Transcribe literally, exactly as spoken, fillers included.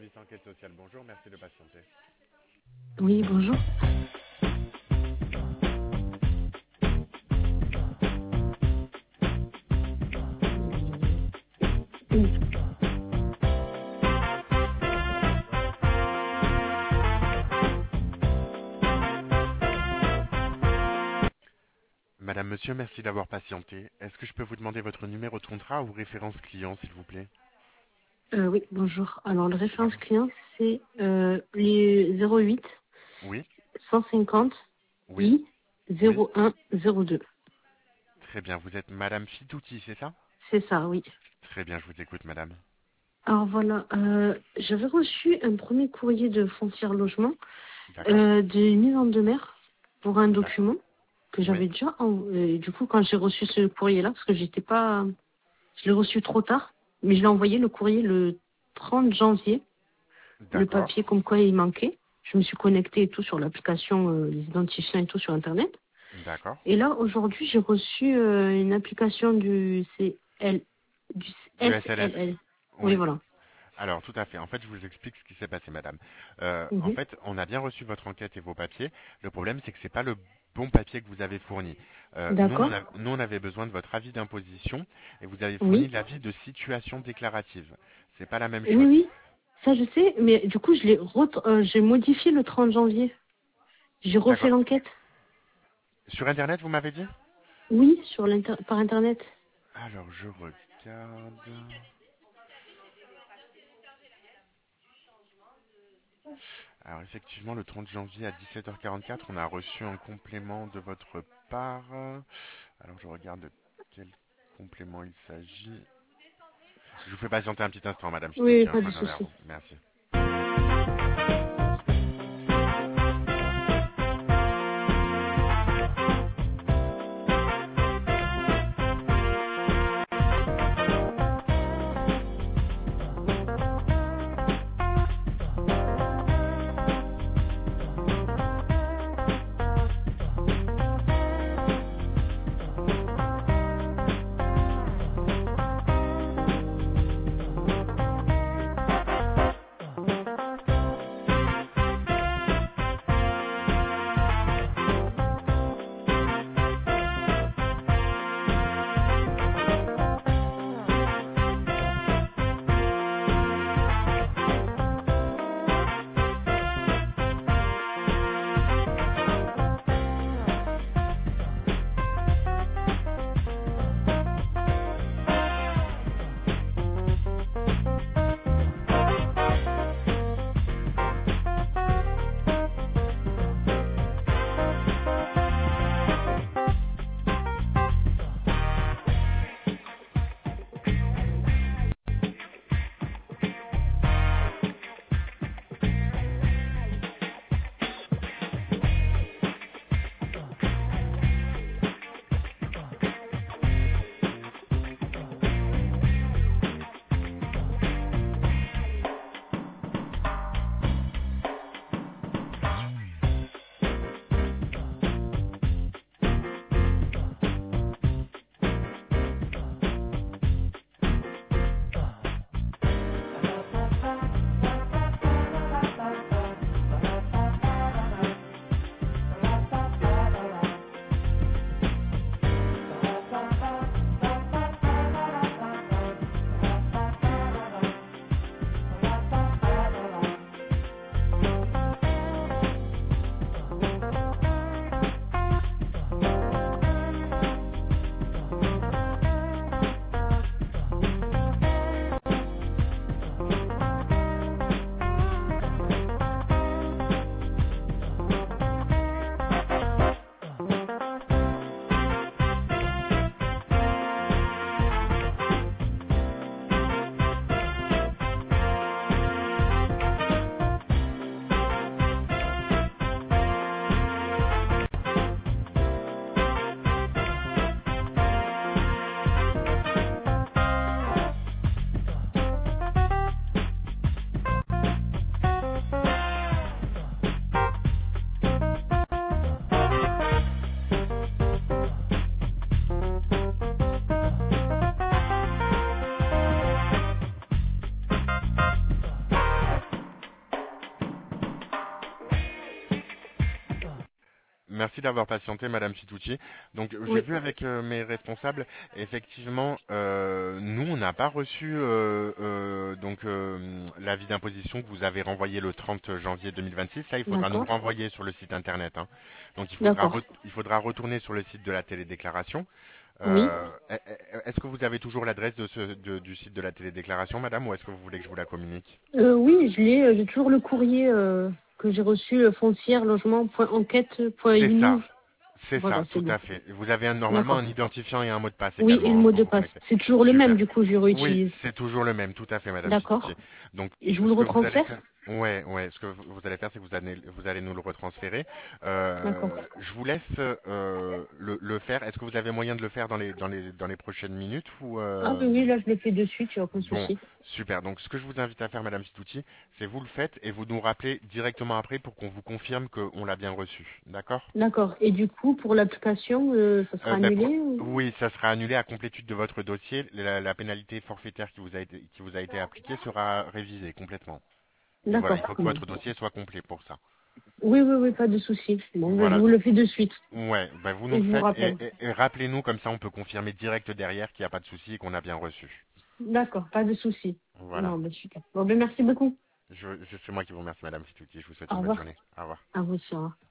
service enquête sociale, bonjour, merci de patienter. Oui, bonjour. Oui. Madame, monsieur, merci d'avoir patienté. Est-ce que je peux vous demander votre numéro de contrat ou référence client, s'il vous plaît? Euh, oui, bonjour. Alors, le référence Bonjour. client, c'est euh, les zéro huit Oui, cent cinquante oui, I oui. zéro un zéro deux. Très bien, vous êtes Madame Fitouti, c'est ça? C'est ça, oui. Très bien, je vous écoute, madame. Alors voilà, euh, j'avais reçu un premier courrier de Foncière Logement D'accord, euh, de mise en demeure pour un d'accord. document que Oui, j'avais déjà. En, euh, du coup, quand j'ai reçu ce courrier-là, parce que j'étais pas, je l'ai reçu trop tard, mais je l'ai envoyé le courrier le trente janvier. Le d'accord, papier comme quoi il manquait. Je me suis connectée et tout sur l'application, euh, les identifiants et tout sur Internet. d'accord. Et là, aujourd'hui, j'ai reçu euh, une application du C L, du Du S L F. S L L. Oui, Oui. voilà. Alors, tout à fait. En fait, je vous explique ce qui s'est passé, madame. Euh, en Mhm. fait, on a bien reçu votre enquête et vos papiers. Le problème, c'est que c'est pas le bon papier que vous avez fourni. Euh, nous, on D'accord. a- nous, on avait besoin de votre avis d'imposition et vous avez fourni Oui. l'avis de situation déclarative. C'est pas la même Oui, chose. oui. Ça, je sais. Mais du coup, je l'ai ret- euh, j'ai modifié le trente janvier. J'ai refait D'accord. l'enquête. Sur Internet, vous m'avez dit? Oui, sur l'inter par Internet. Alors, je regarde. Alors, effectivement, le trente janvier à dix-sept heures quarante-quatre, on a reçu un complément de votre part. Alors, je regarde de quel complément il s'agit. Je vous fais patienter un petit instant, Madame Oui, Fitouti, hein, pas je de reviens vers souci. vous. Merci. merci d'avoir patienté, Madame Fitoussi. Donc, j'ai Oui, vu avec euh, mes responsables, effectivement, euh, nous, on n'a pas reçu euh, euh, donc euh, l'avis d'imposition que vous avez renvoyé le trente janvier deux mille vingt-six. Ça, il faudra nous le d'accord. renvoyer sur le site internet, hein. Donc, il faudra D'accord. re- il faudra retourner sur le site de la télédéclaration. Oui. Euh, e- e- est-ce que vous avez toujours l'adresse de ce, de- du site de la télédéclaration, Madame, ou est-ce que vous voulez que je vous la communique? Euh, oui, je l'ai. euh, J'ai toujours le courrier euh, que j'ai reçu, euh, foncière logement point enquête point C'est ça. I N U. C'est Voilà, ça, c'est tout bon. à fait. Vous avez un- normalement un D'accord. identifiant et un mot de passe Oui, et le également, hein, mot pour de vous passe. connecter. C'est toujours le même, Super. du coup, je Oui, réutilise. c'est toujours le même, tout à fait, Madame Fitoussi. D'accord. Donc, Et je vous le ce que vous allez retransfère? faire, ouais, ouais, ce que vous vous allez faire, c'est que vous allez, vous allez nous le retransférer. D'accord. Euh, je vous laisse euh, le, le faire. Est-ce que vous avez moyen de le faire dans les, dans les, dans les prochaines minutes ou Ah euh, oui, oui, là, je l'ai fait de suite, il n'y a aucun Bon, souci. super. Donc, ce que je vous invite à faire, Madame Fitoussi, c'est vous le faites et vous nous rappelez directement après pour qu'on vous confirme qu'on l'a bien reçu. D'accord? D'accord. Et du coup, pour l'application, euh, ça sera Euh, ben, pour- annulé ou... Oui, ça sera annulé à complétude de votre dossier. La, la pénalité forfaitaire qui vous a été, qui vous a été appliquée sera révisée complètement. Mais voilà, il D'accord. faut que Bon. votre dossier soit complet pour ça. Oui, oui, oui, pas de souci. Bon, ben, je Voilà. vous Donc, le fais de suite. ouais, ben vous nous Et le je vous faites et, rappelle. et- et rappelez-nous comme ça, on peut confirmer direct derrière qu'il n'y a pas de souci et qu'on a bien reçu. D'accord, pas de souci. Voilà. Non, ben super. Bon, ben merci beaucoup. Je, c'est moi qui vous remercie, Madame Fitoussi. Je vous souhaite Au une bonne revoir. journée. Au revoir. À vous aussi, au revoir.